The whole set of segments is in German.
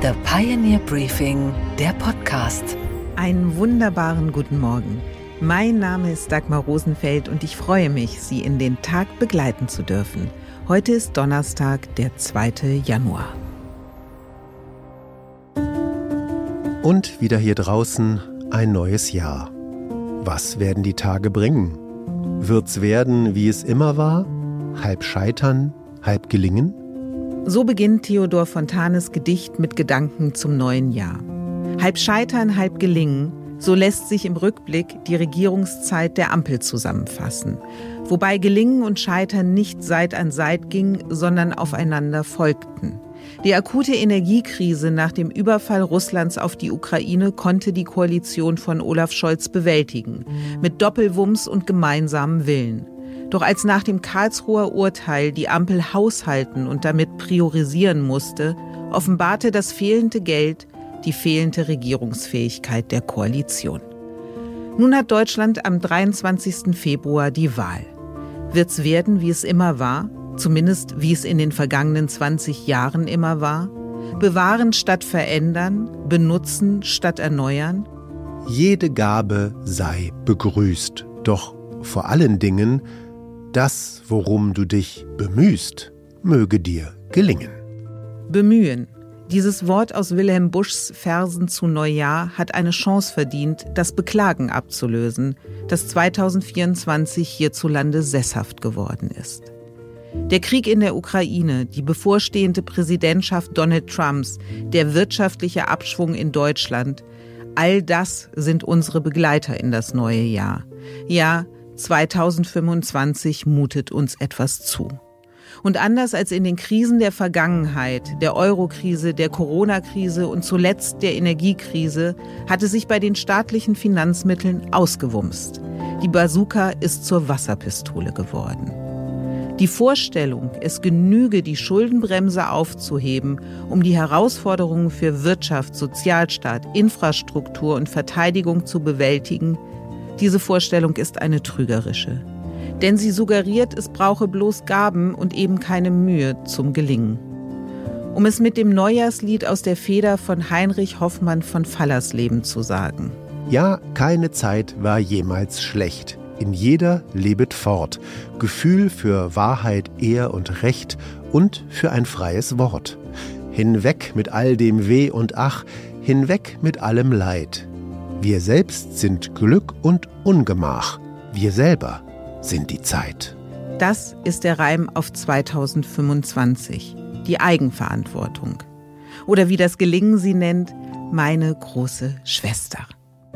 The Pioneer Briefing, der Podcast. Einen wunderbaren guten Morgen. Mein Name ist Dagmar Rosenfeld und ich freue mich, Sie in den Tag begleiten zu dürfen. Heute ist Donnerstag, der 2. Januar. Und wieder hier draußen ein neues Jahr. Was werden die Tage bringen? Wird's werden, wie es immer war? Halb scheitern, halb gelingen? So beginnt Theodor Fontanes Gedicht mit Gedanken zum neuen Jahr. Halb scheitern, halb gelingen, so lässt sich im Rückblick die Regierungszeit der Ampel zusammenfassen. Wobei Gelingen und Scheitern nicht Seit an Seit ging, sondern aufeinander folgten. Die akute Energiekrise nach dem Überfall Russlands auf die Ukraine konnte die Koalition von Olaf Scholz bewältigen, mit Doppelwumms und gemeinsamem Willen. Doch als nach dem Karlsruher Urteil die Ampel haushalten und damit priorisieren musste, offenbarte das fehlende Geld die fehlende Regierungsfähigkeit der Koalition. Nun hat Deutschland am 23. Februar die Wahl. Wird's werden, wie es immer war? Zumindest wie es in den vergangenen 20 Jahren immer war? Bewahren statt verändern? Benutzen statt erneuern? Jede Gabe sei begrüßt, doch vor allen Dingen das, worum du dich bemühst, möge dir gelingen. Bemühen. Dieses Wort aus Wilhelm Buschs Versen zu Neujahr hat eine Chance verdient, das Beklagen abzulösen, das 2024 hierzulande sesshaft geworden ist. Der Krieg in der Ukraine, die bevorstehende Präsidentschaft Donald Trumps, der wirtschaftliche Abschwung in Deutschland, all das sind unsere Begleiter in das neue Jahr. Ja, 2025 mutet uns etwas zu. Und anders als in den Krisen der Vergangenheit, der Euro-Krise, der Corona-Krise und zuletzt der Energiekrise, hat es sich bei den staatlichen Finanzmitteln ausgewumst. Die Bazooka ist zur Wasserpistole geworden. Die Vorstellung, es genüge, die Schuldenbremse aufzuheben, um die Herausforderungen für Wirtschaft, Sozialstaat, Infrastruktur und Verteidigung zu bewältigen, diese Vorstellung ist eine trügerische. Denn sie suggeriert, es brauche bloß Gaben und eben keine Mühe zum Gelingen. Um es mit dem Neujahrslied aus der Feder von Heinrich Hoffmann von Fallersleben zu sagen. Ja, keine Zeit war jemals schlecht. In jeder lebet fort. Gefühl für Wahrheit, Ehr und Recht und für ein freies Wort. Hinweg mit all dem Weh und Ach, hinweg mit allem Leid. Wir selbst sind Glück und Ungemach. Wir selber sind die Zeit. Das ist der Reim auf 2025. Die Eigenverantwortung. Oder wie das Gelingen sie nennt, meine große Schwester.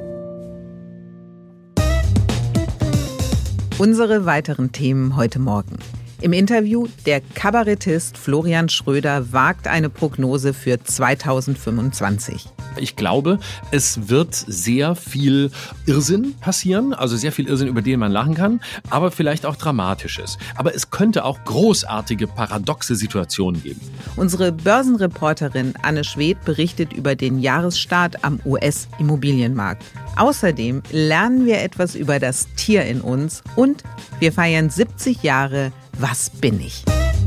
Unsere weiteren Themen heute Morgen. Im Interview, der Kabarettist Florian Schröder wagt eine Prognose für 2025. Ich glaube, es wird sehr viel Irrsinn passieren, also sehr viel Irrsinn, über den man lachen kann, aber vielleicht auch Dramatisches. Aber es könnte auch großartige, paradoxe Situationen geben. Unsere Börsenreporterin Anne Schwedt berichtet über den Jahresstart am US-Immobilienmarkt. Außerdem lernen wir etwas über das Tier in uns und wir feiern 70 Jahre Was bin ich?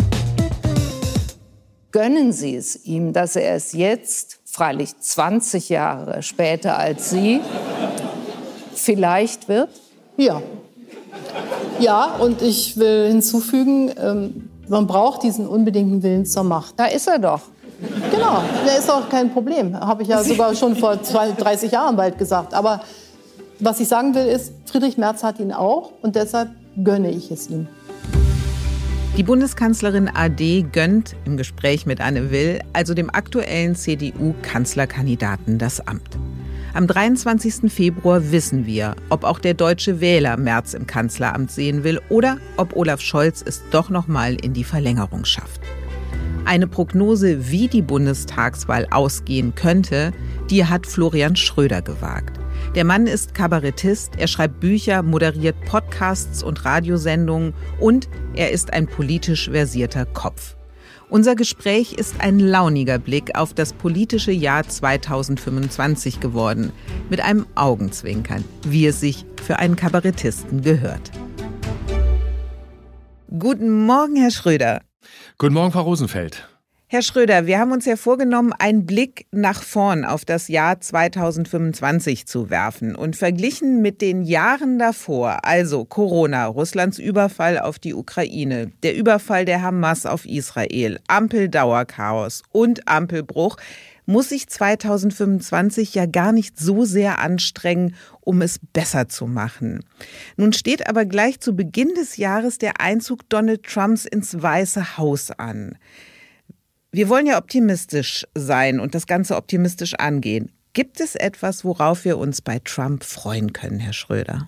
Gönnen Sie es ihm, dass er es jetzt, freilich 20 Jahre später als Sie, vielleicht wird? Ja. Ja, und ich will hinzufügen, man braucht diesen unbedingten Willen zur Macht. Da ist er doch. Genau, der ist auch kein Problem. Habe ich ja sogar schon vor 30 Jahren bald gesagt. Aber was ich sagen will ist, Friedrich Merz hat ihn auch und deshalb gönne ich es ihm. Die Bundeskanzlerin AD gönnt im Gespräch mit Anne Will, also dem aktuellen CDU-Kanzlerkandidaten, das Amt. Am 23. Februar wissen wir, ob auch der deutsche Wähler Merz im Kanzleramt sehen will oder ob Olaf Scholz es doch noch mal in die Verlängerung schafft. Eine Prognose, wie die Bundestagswahl ausgehen könnte, die hat Florian Schröder gewagt. Der Mann ist Kabarettist, er schreibt Bücher, moderiert Podcasts und Radiosendungen und er ist ein politisch versierter Kopf. Unser Gespräch ist ein launiger Blick auf das politische Jahr 2025 geworden, mit einem Augenzwinkern, wie es sich für einen Kabarettisten gehört. Guten Morgen, Herr Schröder. Guten Morgen, Frau Rosenfeld. Herr Schröder, wir haben uns ja vorgenommen, einen Blick nach vorn auf das Jahr 2025 zu werfen. Und verglichen mit den Jahren davor, also Corona, Russlands Überfall auf die Ukraine, der Überfall der Hamas auf Israel, Ampeldauerchaos und Ampelbruch, muss sich 2025 ja gar nicht so sehr anstrengen, um es besser zu machen. Nun steht aber gleich zu Beginn des Jahres der Einzug Donald Trumps ins Weiße Haus an. Wir wollen ja optimistisch sein und das Ganze optimistisch angehen. Gibt es etwas, worauf wir uns bei Trump freuen können, Herr Schröder?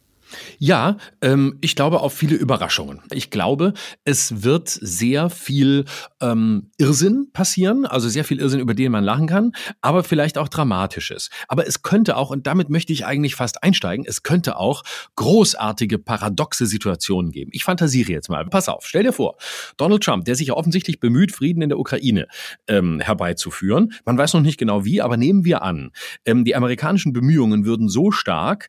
Ja, ich glaube auf viele Überraschungen. Ich glaube, es wird sehr viel Irrsinn passieren, also sehr viel Irrsinn, über den man lachen kann, aber vielleicht auch Dramatisches. Aber es könnte auch, und damit möchte ich eigentlich fast einsteigen, es könnte auch großartige, paradoxe Situationen geben. Ich fantasiere jetzt mal. Pass auf, stell dir vor, Donald Trump, der sich ja offensichtlich bemüht, Frieden in der Ukraine herbeizuführen. Man weiß noch nicht genau wie, aber nehmen wir an, die amerikanischen Bemühungen würden so stark,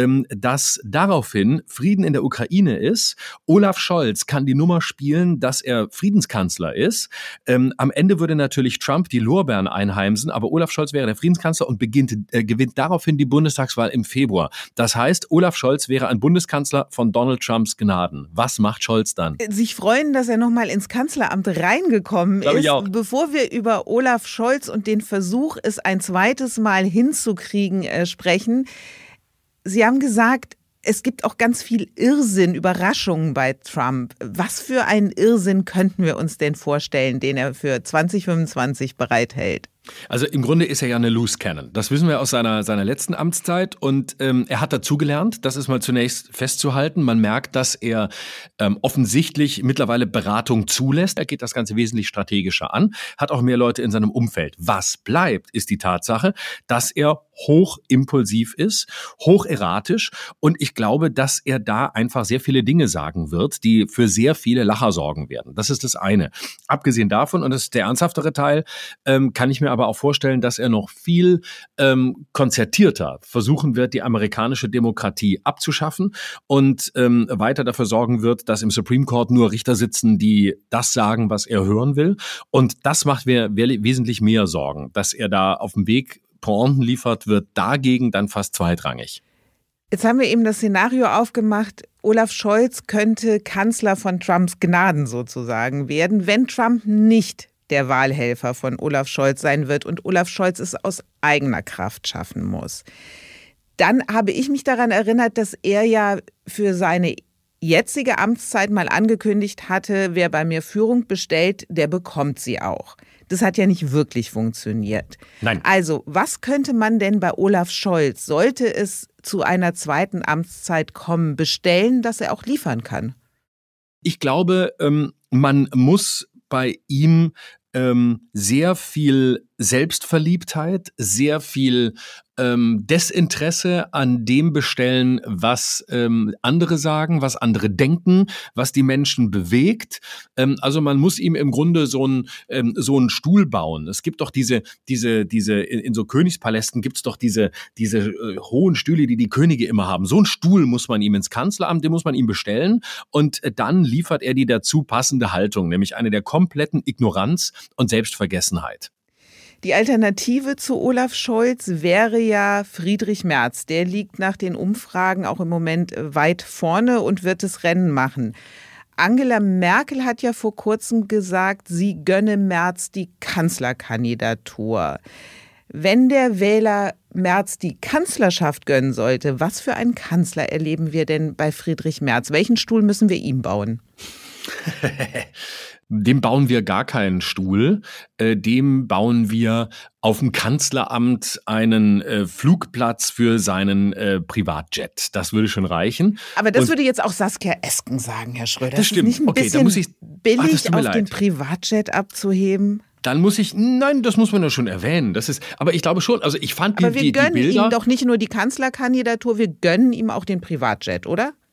dass daraufhin Frieden in der Ukraine ist. Olaf Scholz kann die Nummer spielen, dass er Friedenskanzler ist. Am Ende würde natürlich Trump die Lorbeeren einheimsen, aber Olaf Scholz wäre der Friedenskanzler und gewinnt daraufhin die Bundestagswahl im Februar. Das heißt, Olaf Scholz wäre ein Bundeskanzler von Donald Trumps Gnaden. Was macht Scholz dann? Sich freuen, dass er nochmal ins Kanzleramt reingekommen ist. Bevor wir über Olaf Scholz und den Versuch, es ein zweites Mal hinzukriegen, sprechen. Sie haben gesagt, es gibt auch ganz viel Irrsinn, Überraschungen bei Trump. Was für einen Irrsinn könnten wir uns denn vorstellen, den er für 2025 bereithält? Also im Grunde ist er ja eine Loose Cannon. Das wissen wir aus seiner letzten Amtszeit und er hat dazugelernt, das ist mal zunächst festzuhalten. Man merkt, dass er offensichtlich mittlerweile Beratung zulässt. Er geht das Ganze wesentlich strategischer an, hat auch mehr Leute in seinem Umfeld. Was bleibt, ist die Tatsache, dass er hoch impulsiv ist, hoch erratisch und ich glaube, dass er da einfach sehr viele Dinge sagen wird, die für sehr viele Lacher sorgen werden. Das ist das eine. Abgesehen davon, und das ist der ernsthaftere Teil, kann ich mir aber auch vorstellen, dass er noch viel konzertierter versuchen wird, die amerikanische Demokratie abzuschaffen und weiter dafür sorgen wird, dass im Supreme Court nur Richter sitzen, die das sagen, was er hören will. Und das macht mir wesentlich mehr Sorgen, dass er da auf dem Weg Pointen liefert, wird dagegen dann fast zweitrangig. Jetzt haben wir eben das Szenario aufgemacht, Olaf Scholz könnte Kanzler von Trumps Gnaden sozusagen werden, wenn Trump nicht der Wahlhelfer von Olaf Scholz sein wird und Olaf Scholz es aus eigener Kraft schaffen muss. Dann habe ich mich daran erinnert, dass er ja für seine jetzige Amtszeit mal angekündigt hatte, wer bei mir Führung bestellt, der bekommt sie auch. Das hat ja nicht wirklich funktioniert. Nein. Also, was könnte man denn bei Olaf Scholz, sollte es zu einer zweiten Amtszeit kommen, bestellen, dass er auch liefern kann? Ich glaube, man muss bei ihm sehr viel Selbstverliebtheit, sehr viel Desinteresse an dem bestellen, was andere sagen, was andere denken, was die Menschen bewegt. Also man muss ihm im Grunde so einen Stuhl bauen. Es gibt doch diese in so Königspalästen gibt's doch diese hohen Stühle, die Könige immer haben. So einen Stuhl muss man ihm ins Kanzleramt, den muss man ihm bestellen und dann liefert er die dazu passende Haltung, nämlich eine der kompletten Ignoranz und Selbstvergessenheit. Die Alternative zu Olaf Scholz wäre ja Friedrich Merz. Der liegt nach den Umfragen auch im Moment weit vorne und wird das Rennen machen. Angela Merkel hat ja vor kurzem gesagt, sie gönne Merz die Kanzlerkandidatur. Wenn der Wähler Merz die Kanzlerschaft gönnen sollte, was für einen Kanzler erleben wir denn bei Friedrich Merz? Welchen Stuhl müssen wir ihm bauen? Dem bauen wir gar keinen Stuhl, dem bauen wir auf dem Kanzleramt einen Flugplatz für seinen Privatjet. Das würde schon reichen. Aber das würde jetzt auch Saskia Esken sagen, Herr Schröder. Das stimmt. Ist nicht ein bisschen da muss ich, billig, auf den Privatjet abzuheben? Dann muss ich, nein, das muss man ja schon erwähnen. Aber ich glaube schon, also ich fand die Bilder. Aber wir gönnen ihm doch nicht nur die Kanzlerkandidatur, wir gönnen ihm auch den Privatjet, oder?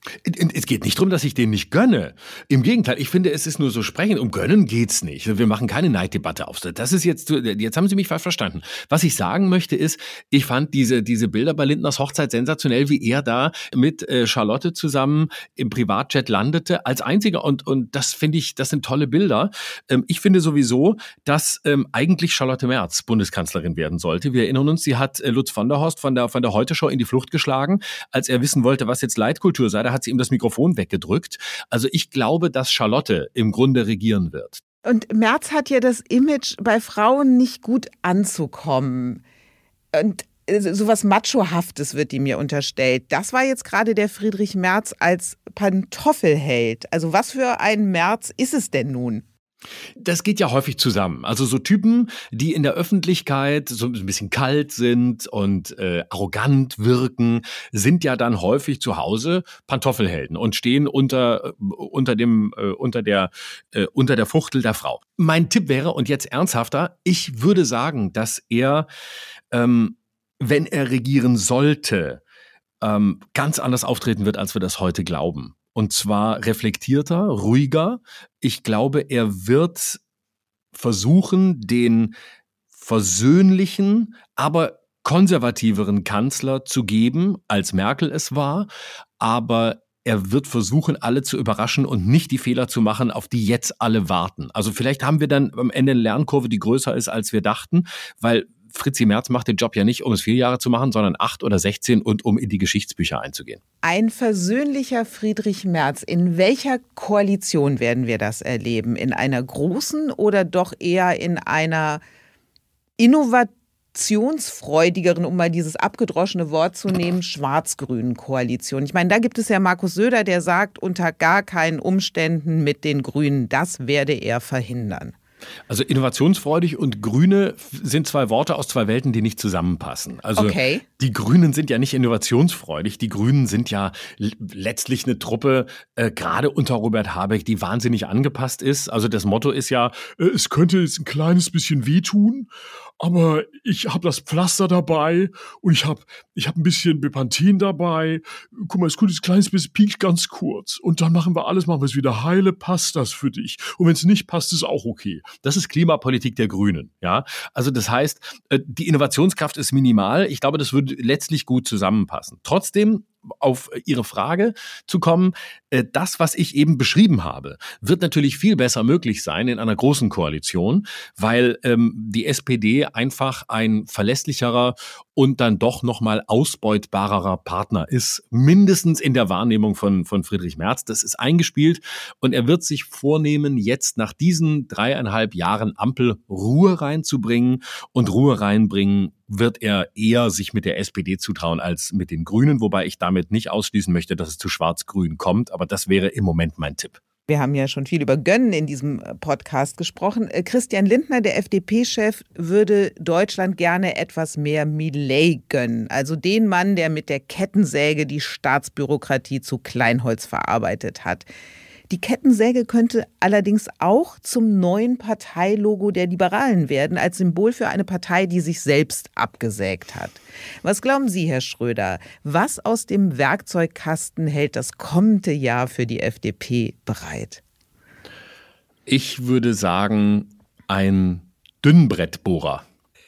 Es geht nicht darum, dass ich den nicht gönne. Im Gegenteil, ich finde, es ist nur so sprechend. Um Gönnen geht's nicht. Wir machen keine Neiddebatte auf. Das ist jetzt haben Sie mich falsch verstanden. Was ich sagen möchte ist, ich fand diese Bilder bei Lindners Hochzeit sensationell, wie er da mit Charlotte zusammen im Privatjet landete, als einziger. Und das finde ich, das sind tolle Bilder. Ich finde sowieso, dass eigentlich Charlotte Merz Bundeskanzlerin werden sollte. Wir erinnern uns, sie hat Lutz von der Horst von der Heute-Show in die Flucht geschlagen, als er wissen wollte, was jetzt Leitkultur sei. Da hat sie ihm das Mikrofon weggedrückt. Also ich glaube, dass Charlotte im Grunde regieren wird. Und Merz hat ja das Image, bei Frauen nicht gut anzukommen. Und sowas Machohaftes wird ihm ja unterstellt. Das war jetzt gerade der Friedrich Merz als Pantoffelheld. Also was für ein Merz ist es denn nun? Das geht ja häufig zusammen. Also so Typen, die in der Öffentlichkeit so ein bisschen kalt sind und arrogant wirken, sind ja dann häufig zu Hause Pantoffelhelden und stehen unter der Fuchtel der Frau. Mein Tipp wäre, und jetzt ernsthafter, ich würde sagen, dass er, wenn er regieren sollte, ganz anders auftreten wird, als wir das heute glauben. Und zwar reflektierter, ruhiger. Ich glaube, er wird versuchen, den versöhnlichen, aber konservativeren Kanzler zu geben, als Merkel es war. Aber er wird versuchen, alle zu überraschen und nicht die Fehler zu machen, auf die jetzt alle warten. Also vielleicht haben wir dann am Ende eine Lernkurve, die größer ist, als wir dachten, weil Fritzi Merz macht den Job ja nicht, um es 4 Jahre zu machen, sondern 8 oder 16 und um in die Geschichtsbücher einzugehen. Ein versöhnlicher Friedrich Merz. In welcher Koalition werden wir das erleben? In einer großen oder doch eher in einer innovationsfreudigeren, um mal dieses abgedroschene Wort zu nehmen, schwarz-grünen Koalition? Ich meine, da gibt es ja Markus Söder, der sagt, unter gar keinen Umständen mit den Grünen. Das werde er verhindern. Also innovationsfreudig und Grüne sind 2 Worte aus 2 Welten, die nicht zusammenpassen. Also okay. Die Grünen sind ja nicht innovationsfreudig. Die Grünen sind ja letztlich eine Truppe, gerade unter Robert Habeck, die wahnsinnig angepasst ist. Also das Motto ist ja, es könnte jetzt ein kleines bisschen wehtun, aber ich habe das Pflaster dabei und ich hab ein bisschen Bepanthen dabei. Guck mal, es könnte ein kleines bisschen piekt ganz kurz. Und dann machen wir es wieder heile, passt das für dich. Und wenn es nicht passt, ist auch okay. Das ist Klimapolitik der Grünen, ja. Also das heißt, die Innovationskraft ist minimal. Ich glaube, das würde letztlich gut zusammenpassen. Trotzdem, auf Ihre Frage zu kommen, das, was ich eben beschrieben habe, wird natürlich viel besser möglich sein in einer großen Koalition, weil die SPD einfach ein verlässlicherer und dann doch nochmal ausbeutbarerer Partner ist, mindestens in der Wahrnehmung von Friedrich Merz. Das ist eingespielt und er wird sich vornehmen, jetzt nach diesen 3,5 Jahren Ampel Ruhe reinzubringen, und Ruhe reinbringen wird er eher sich mit der SPD zutrauen als mit den Grünen, wobei ich damit nicht ausschließen möchte, dass es zu Schwarz-Grün kommt, aber das wäre im Moment mein Tipp. Wir haben ja schon viel über Gönnen in diesem Podcast gesprochen. Christian Lindner, der FDP-Chef, würde Deutschland gerne etwas mehr Milei gönnen. Also den Mann, der mit der Kettensäge die Staatsbürokratie zu Kleinholz verarbeitet hat. Die Kettensäge könnte allerdings auch zum neuen Parteilogo der Liberalen werden, als Symbol für eine Partei, die sich selbst abgesägt hat. Was glauben Sie, Herr Schröder? Was aus dem Werkzeugkasten hält das kommende Jahr für die FDP bereit? Ich würde sagen, ein Dünnbrettbohrer.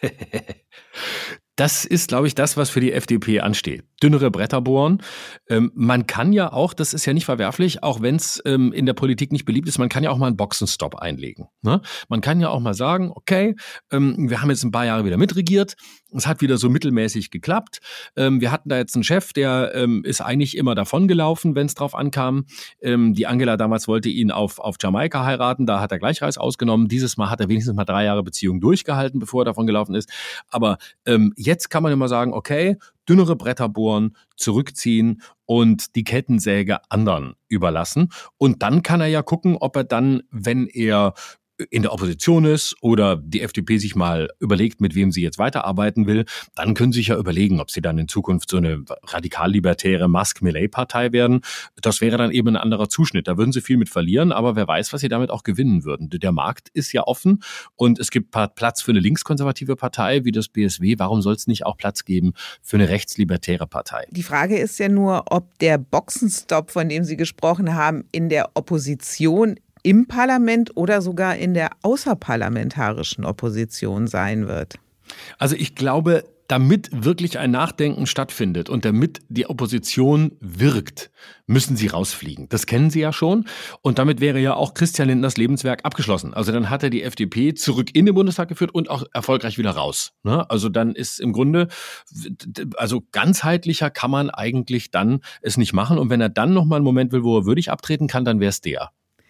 Das ist, glaube ich, das, was für die FDP ansteht. Dünnere Bretter bohren. Man kann ja auch, das ist ja nicht verwerflich, auch wenn es in der Politik nicht beliebt ist, man kann ja auch mal einen Boxenstopp einlegen. Ne? Man kann ja auch mal sagen, okay, wir haben jetzt ein paar Jahre wieder mitregiert, es hat wieder so mittelmäßig geklappt. Wir hatten da jetzt einen Chef, der ist eigentlich immer davongelaufen, wenn es drauf ankam. Die Angela damals wollte ihn auf Jamaika heiraten, da hat er Gleichreis ausgenommen. Dieses Mal hat er wenigstens mal 3 Jahre Beziehung durchgehalten, bevor er davon gelaufen ist. Aber jetzt kann man immer sagen, okay, dünnere Bretter bohren, zurückziehen und die Kettensäge anderen überlassen. Und dann kann er ja gucken, ob er dann, wenn er in der Opposition ist oder die FDP sich mal überlegt, mit wem sie jetzt weiterarbeiten will, dann können sie sich ja überlegen, ob sie dann in Zukunft so eine radikal-libertäre Musk-Millet-Partei werden. Das wäre dann eben ein anderer Zuschnitt. Da würden sie viel mit verlieren, aber wer weiß, was sie damit auch gewinnen würden. Der Markt ist ja offen und es gibt Platz für eine linkskonservative Partei wie das BSW. Warum soll es nicht auch Platz geben für eine rechtslibertäre Partei? Die Frage ist ja nur, ob der Boxenstopp, von dem Sie gesprochen haben, in der Opposition im Parlament oder sogar in der außerparlamentarischen Opposition sein wird. Also ich glaube, damit wirklich ein Nachdenken stattfindet und damit die Opposition wirkt, müssen sie rausfliegen. Das kennen sie ja schon. Und damit wäre ja auch Christian Lindners Lebenswerk abgeschlossen. Also dann hat er die FDP zurück in den Bundestag geführt und auch erfolgreich wieder raus. Also dann ist im Grunde, also ganzheitlicher kann man eigentlich dann es nicht machen. Und wenn er dann noch mal einen Moment will, wo er würdig abtreten kann, dann wäre es der.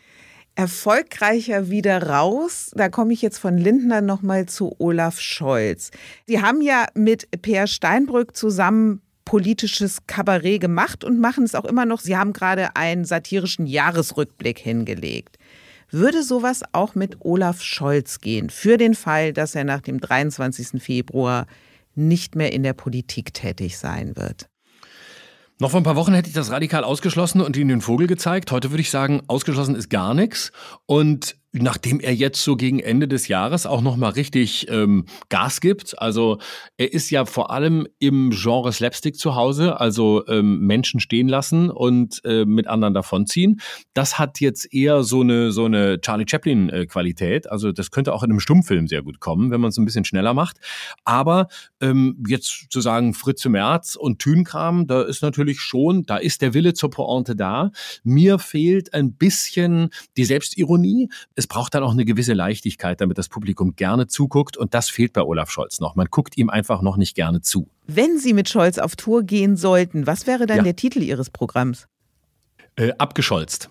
Erfolgreicher wieder raus. Da komme ich jetzt von Lindner nochmal zu Olaf Scholz. Sie haben ja mit Peer Steinbrück zusammen politisches Kabarett gemacht und machen es auch immer noch. Sie haben gerade einen satirischen Jahresrückblick hingelegt. Würde sowas auch mit Olaf Scholz gehen, für den Fall, dass er nach dem 23. Februar nicht mehr in der Politik tätig sein wird? Noch vor ein paar Wochen hätte ich das radikal ausgeschlossen und Ihnen den Vogel gezeigt. Heute würde ich sagen, ausgeschlossen ist gar nichts. Und nachdem er jetzt so gegen Ende des Jahres auch noch mal richtig Gas gibt, also er ist ja vor allem im Genre Slapstick zu Hause, also Menschen stehen lassen und mit anderen davonziehen. Das hat jetzt eher so eine Charlie Chaplin Qualität. Also das könnte auch in einem Stummfilm sehr gut kommen, wenn man es ein bisschen schneller macht. Aber jetzt zu sagen Fritze Merz und Thünkram, da ist natürlich schon, da ist der Wille zur Pointe da. Mir fehlt ein bisschen die Selbstironie. Es braucht dann auch eine gewisse Leichtigkeit, damit das Publikum gerne zuguckt. Und das fehlt bei Olaf Scholz noch. Man guckt ihm einfach noch nicht gerne zu. Wenn Sie mit Scholz auf Tour gehen sollten, was wäre dann der Titel Ihres Programms? Abgescholzt.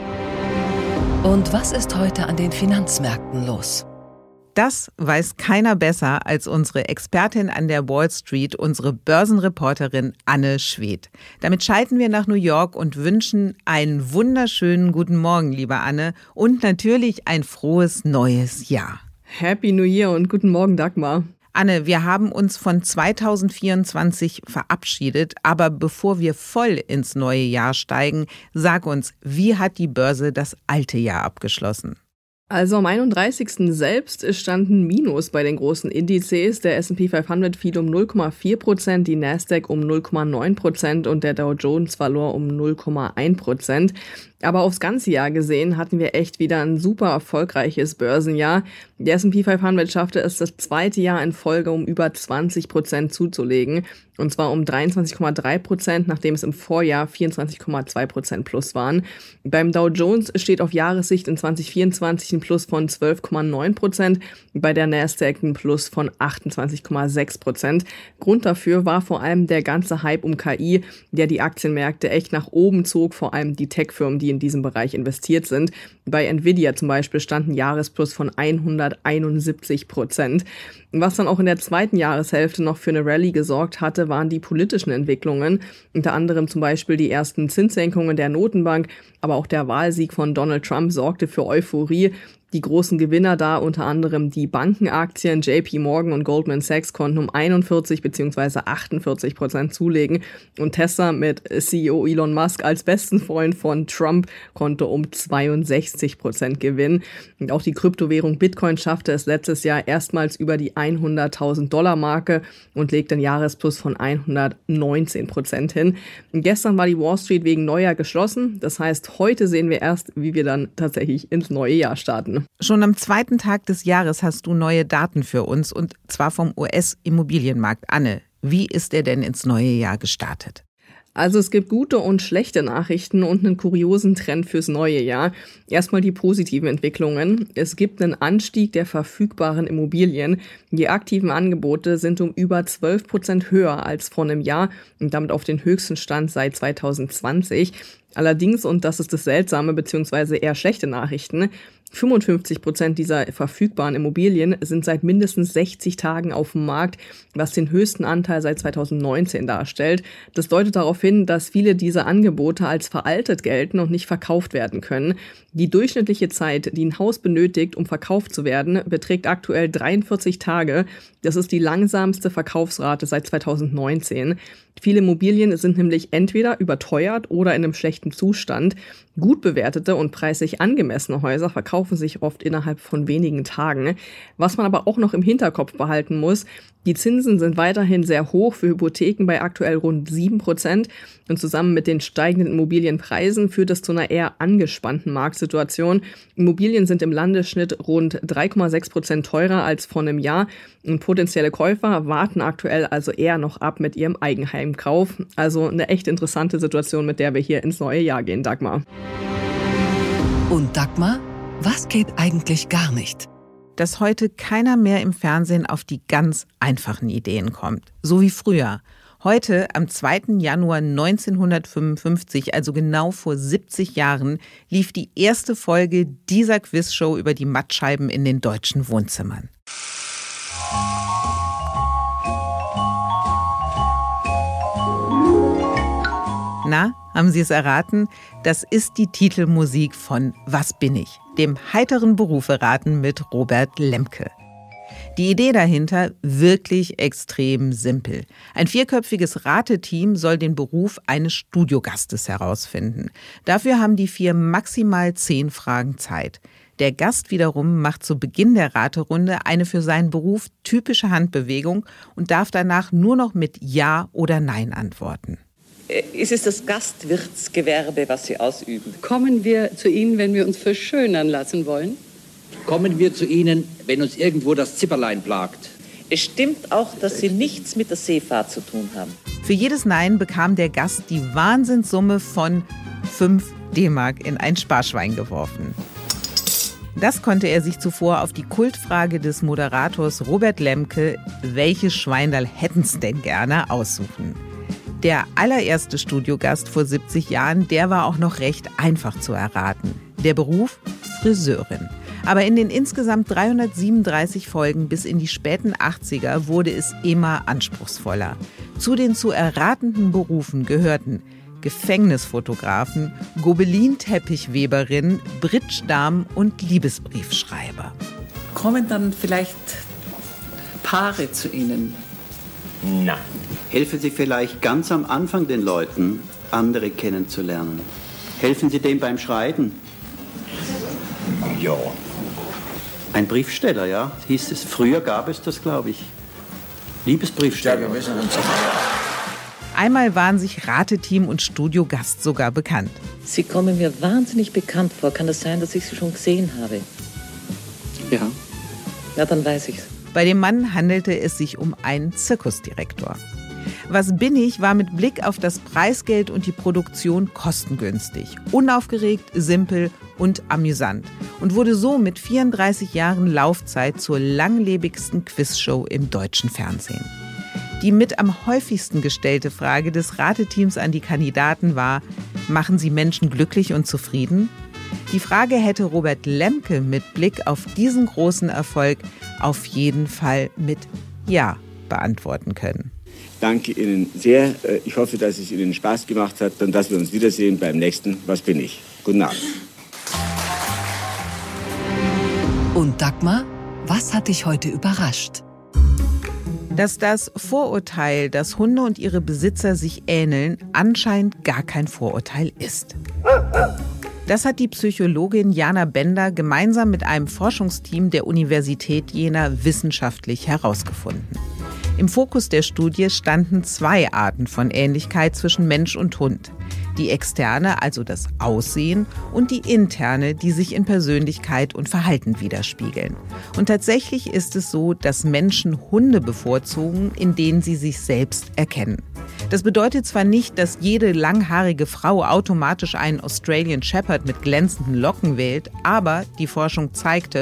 Und was ist heute an den Finanzmärkten los? Das weiß keiner besser als unsere Expertin an der Wall Street, unsere Börsenreporterin Anne Schwedt. Damit schalten wir nach New York und wünschen einen wunderschönen guten Morgen, liebe Anne, und natürlich ein frohes neues Jahr. Happy New Year und guten Morgen, Dagmar. Anne, wir haben uns von 2024 verabschiedet, aber bevor wir voll ins neue Jahr steigen, sag uns, wie hat die Börse das alte Jahr abgeschlossen? Also am 31. selbst stand ein Minus bei den großen Indizes. Der S&P 500 fiel um 0,4%, die Nasdaq um 0,9% und der Dow Jones verlor um 0,1%. Aber aufs ganze Jahr gesehen hatten wir echt wieder ein super erfolgreiches Börsenjahr. Der S&P 500 schaffte es das zweite Jahr in Folge, um über 20% zuzulegen. Und zwar um 23,3%, nachdem es im Vorjahr 24,2% plus waren. Beim Dow Jones steht auf Jahressicht in 2024 ein Plus von 12,9%, bei der Nasdaq ein Plus von 28,6%. Grund dafür war vor allem der ganze Hype um KI, der die Aktienmärkte echt nach oben zog, vor allem die Tech-Firmen, die in diesem Bereich investiert sind. Bei Nvidia zum Beispiel stand ein Jahresplus von 171%. Was dann auch in der zweiten Jahreshälfte noch für eine Rallye gesorgt hatte, waren die politischen Entwicklungen. Unter anderem zum Beispiel die ersten Zinssenkungen der Notenbank, aber auch der Wahlsieg von Donald Trump sorgte für Euphorie. Die großen Gewinner da, unter anderem die Bankenaktien, JP Morgan und Goldman Sachs, konnten um 41 bzw. 48% zulegen. Und Tesla mit CEO Elon Musk als besten Freund von Trump konnte um 62% gewinnen. Und auch die Kryptowährung Bitcoin schaffte es letztes Jahr erstmals über die $100.000-Marke und legte einen Jahresplus von 119% hin. Und gestern war die Wall Street wegen Neujahr geschlossen. Das heißt, heute sehen wir erst, wie wir dann tatsächlich ins neue Jahr starten. Schon am zweiten Tag des Jahres hast du neue Daten für uns, und zwar vom US-Immobilienmarkt. Anne, wie ist er denn ins neue Jahr gestartet? Also es gibt gute und schlechte Nachrichten und einen kuriosen Trend fürs neue Jahr. Erstmal die positiven Entwicklungen. Es gibt einen Anstieg der verfügbaren Immobilien. Die aktiven Angebote sind um über 12% höher als vor einem Jahr und damit auf den höchsten Stand seit 2020. Allerdings, und das ist das Seltsame bzw. eher schlechte Nachrichten, 55% dieser verfügbaren Immobilien sind seit mindestens 60 Tagen auf dem Markt, was den höchsten Anteil seit 2019 darstellt. Das deutet darauf hin, dass viele dieser Angebote als veraltet gelten und nicht verkauft werden können. Die durchschnittliche Zeit, die ein Haus benötigt, um verkauft zu werden, beträgt aktuell 43 Tage. Das ist die langsamste Verkaufsrate seit 2019. Viele Immobilien sind nämlich entweder überteuert oder in einem schlechten Zustand. Gut bewertete und preislich angemessene Häuser verkaufen sich oft innerhalb von wenigen Tagen. Was man aber auch noch im Hinterkopf behalten muss, die Zinsen sind weiterhin sehr hoch für Hypotheken bei aktuell rund 7%. Und zusammen mit den steigenden Immobilienpreisen führt das zu einer eher angespannten Marktsituation. Immobilien sind im Landesschnitt rund 3,6% teurer als vor einem Jahr. Und potenzielle Käufer warten aktuell also eher noch ab mit ihrem Eigenheimkauf. Also eine echt interessante Situation, mit der wir hier ins neue Jahr gehen, Dagmar. Und Dagmar, was geht eigentlich gar nicht? Dass heute keiner mehr im Fernsehen auf die ganz einfachen Ideen kommt. So wie früher. Heute, am 2. Januar 1955, also genau vor 70 Jahren, lief die erste Folge dieser Quizshow über die Mattscheiben in den deutschen Wohnzimmern. Na, haben Sie es erraten? Das ist die Titelmusik von Was bin ich? Dem heiteren Beruferaten mit Robert Lemke. Die Idee dahinter wirklich extrem simpel. Ein 4-köpfiges Rateteam soll den Beruf eines Studiogastes herausfinden. Dafür haben die 4 maximal 10 Fragen Zeit. Der Gast wiederum macht zu Beginn der Raterunde eine für seinen Beruf typische Handbewegung und darf danach nur noch mit Ja oder Nein antworten. Ist es das Gastwirtsgewerbe, was Sie ausüben? Kommen wir zu Ihnen, wenn wir uns verschönern lassen wollen? Kommen wir zu Ihnen, wenn uns irgendwo das Zipperlein plagt? Es stimmt auch, dass Sie nichts mit der Seefahrt zu tun haben. Für jedes Nein bekam der Gast die Wahnsinnssumme von 5 D-Mark in ein Sparschwein geworfen. Das konnte er sich zuvor auf die Kultfrage des Moderators Robert Lemke, welches Schweindal hätten's denn gerne, aussuchen. Der allererste Studiogast vor 70 Jahren, der war auch noch recht einfach zu erraten. Der Beruf? Friseurin. Aber in den insgesamt 337 Folgen bis in die späten 80er wurde es immer anspruchsvoller. Zu den zu erratenden Berufen gehörten Gefängnisfotografen, Gobelinteppichweberin, Bridgedamen und Liebesbriefschreiber. Kommen dann vielleicht Paare zu Ihnen? Nein. Helfen Sie vielleicht ganz am Anfang den Leuten, andere kennenzulernen? Helfen Sie dem beim Schreiben? Ja. Ein Briefsteller, ja, hieß es. Früher gab es das, glaube ich. Liebesbriefsteller. Ja, wir wissen uns. Einmal waren sich Rateteam und Studiogast sogar bekannt. Sie kommen mir wahnsinnig bekannt vor. Kann das sein, dass ich Sie schon gesehen habe? Ja. Ja, dann weiß ich's. Bei dem Mann handelte es sich um einen Zirkusdirektor. Was bin ich war mit Blick auf das Preisgeld und die Produktion kostengünstig, unaufgeregt, simpel und amüsant und wurde so mit 34 Jahren Laufzeit zur langlebigsten Quizshow im deutschen Fernsehen. Die mit am häufigsten gestellte Frage des Rateteams an die Kandidaten war: Machen Sie Menschen glücklich und zufrieden? Die Frage hätte Robert Lemke mit Blick auf diesen großen Erfolg auf jeden Fall mit Ja beantworten können. Danke Ihnen sehr. Ich hoffe, dass es Ihnen Spaß gemacht hat und dass wir uns wiedersehen beim nächsten Was bin ich? Guten Abend. Und Dagmar, was hat dich heute überrascht? Dass das Vorurteil, dass Hunde und ihre Besitzer sich ähneln, anscheinend gar kein Vorurteil ist. Das hat die Psychologin Jana Bender gemeinsam mit einem Forschungsteam der Universität Jena wissenschaftlich herausgefunden. Im Fokus der Studie standen 2 Arten von Ähnlichkeit zwischen Mensch und Hund. Die externe, also das Aussehen, und die interne, die sich in Persönlichkeit und Verhalten widerspiegeln. Und tatsächlich ist es so, dass Menschen Hunde bevorzugen, in denen sie sich selbst erkennen. Das bedeutet zwar nicht, dass jede langhaarige Frau automatisch einen Australian Shepherd mit glänzenden Locken wählt, aber die Forschung zeigte,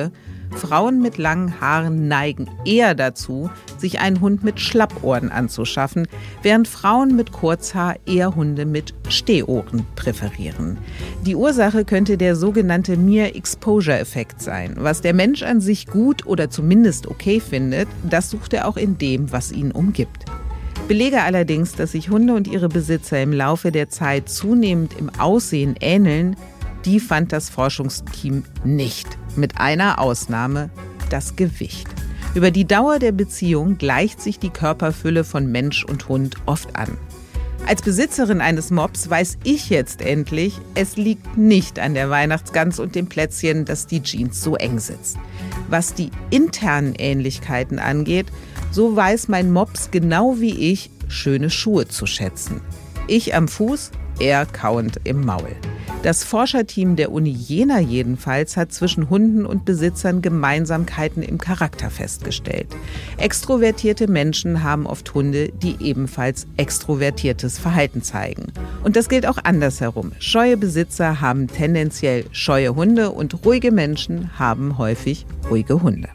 Frauen mit langen Haaren neigen eher dazu, sich einen Hund mit Schlappohren anzuschaffen, während Frauen mit Kurzhaar eher Hunde mit Stehohren präferieren. Die Ursache könnte der sogenannte Mere-Exposure-Effekt sein. Was der Mensch an sich gut oder zumindest okay findet, das sucht er auch in dem, was ihn umgibt. Belege allerdings, dass sich Hunde und ihre Besitzer im Laufe der Zeit zunehmend im Aussehen ähneln, die fand das Forschungsteam nicht. Mit einer Ausnahme: das Gewicht. Über die Dauer der Beziehung gleicht sich die Körperfülle von Mensch und Hund oft an. Als Besitzerin eines Mops weiß ich jetzt endlich, es liegt nicht an der Weihnachtsgans und dem Plätzchen, dass die Jeans so eng sitzt. Was die internen Ähnlichkeiten angeht, so weiß mein Mops genau wie ich schöne Schuhe zu schätzen. Ich am Fuß, er kauend im Maul. Das Forscherteam der Uni Jena jedenfalls hat zwischen Hunden und Besitzern Gemeinsamkeiten im Charakter festgestellt. Extrovertierte Menschen haben oft Hunde, die ebenfalls extrovertiertes Verhalten zeigen. Und das gilt auch andersherum. Scheue Besitzer haben tendenziell scheue Hunde und ruhige Menschen haben häufig ruhige Hunde.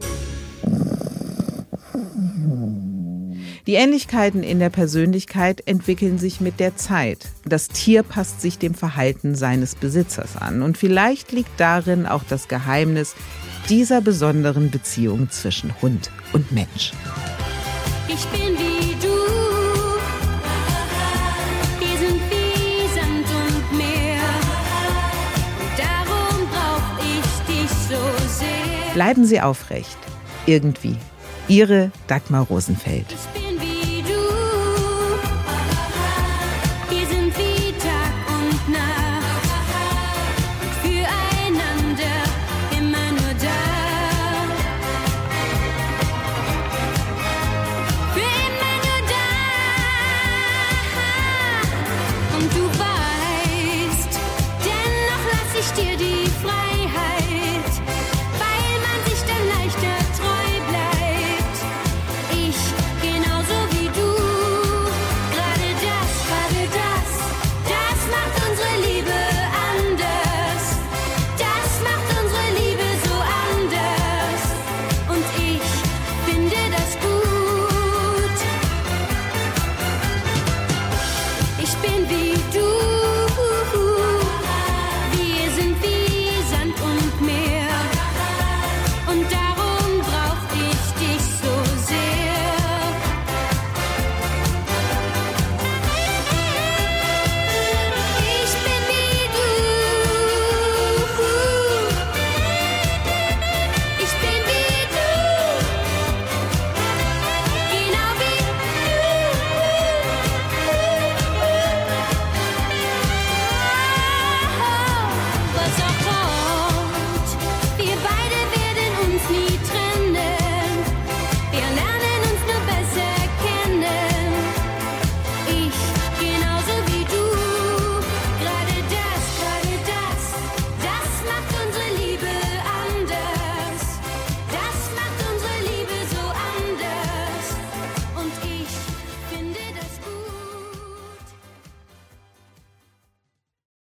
Die Ähnlichkeiten in der Persönlichkeit entwickeln sich mit der Zeit. Das Tier passt sich dem Verhalten seines Besitzers an. Und vielleicht liegt darin auch das Geheimnis dieser besonderen Beziehung zwischen Hund und Mensch. Ich bin wie du, wir sind wie Sand und Meer. Und darum brauch ich dich so sehr. Bleiben Sie aufrecht. Irgendwie. Ihre Dagmar Rosenfeld.